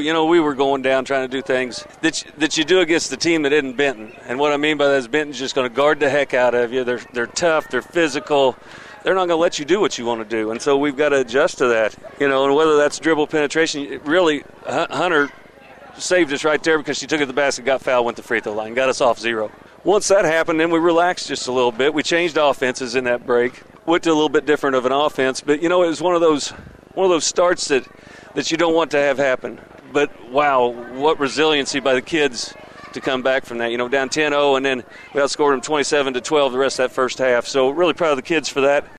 we were going down trying to do things that you do against the team that isn't Benton. And what I mean by that is Benton's just going to guard the heck out of you. They're tough. They're physical. They're not going to let you do what you want to do. And so we've got to adjust to that. And whether that's dribble penetration, really, Hunter saved us right there because she took it to the basket, got fouled, went to free throw line, got us off 0. Once that happened, then we relaxed just a little bit. We changed offenses in that break, went to a little bit different of an offense. But, it was one of those starts that you don't want to have happen. But, wow, what resiliency by the kids to come back from that. Down 10-0, and then we outscored them 27-12 the rest of that first half. So really proud of the kids for that.